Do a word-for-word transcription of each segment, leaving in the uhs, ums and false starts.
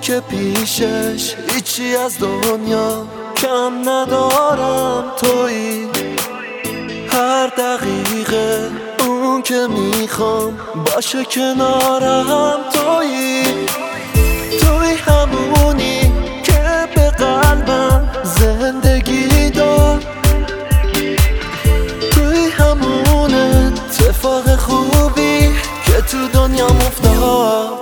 که پیشش هیچی از دنیا کم ندارم. تویی هر دقیقه اون که میخوام باشه کنارم. تویی توی همونی که به قلبم زندگی داد. توی همون اتفاق خوبی که تو دنیام افتاد.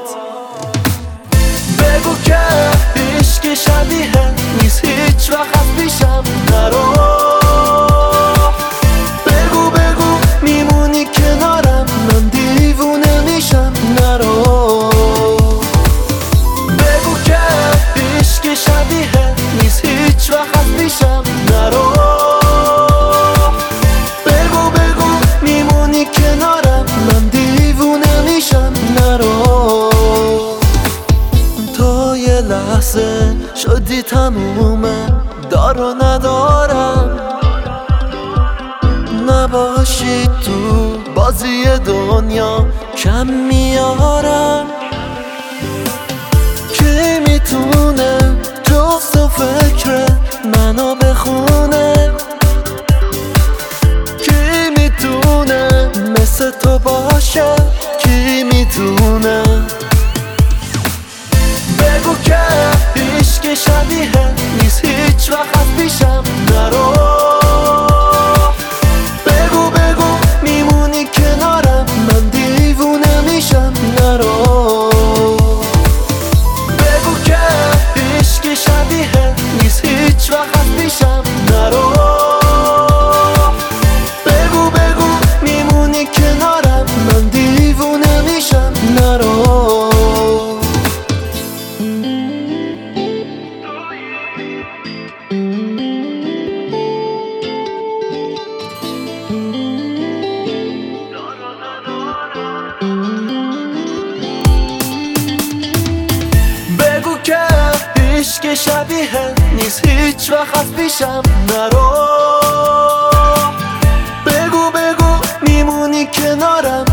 بگو که عشق شبیه نیست هیچ وقت از پیشم نرو. بگو بگو میمونی کنارم من دیوونه میشم نرو. بگو که عشق شبیه نیست هیچ وقت از پیشم نرو. بگو بگو میمونی کنارم من دیوونه میشم نرو. تا یه لحظه شدی تمومه دار و ندارم. نباشی تو بازی دنیا کم میارم. کی میتونه جز و فکر منو بخونه؟ کی میتونه مثل تو باشه؟ کی میتونه؟ بگو که عشق شبیه نیست هیچ وقت از پیشم نرو. بگو بگو میمونی کنارم من دیوونه میشم نرو. بگو که عشق شبیه نیست هیچ وقت از پیشم نرو. بگو بگو میمونی کنارم من دیوونه میشم نرو. بگو که عشق شبیه نیست هیچ وقت از پیشم نرو. بگو بگو میمونی کنارم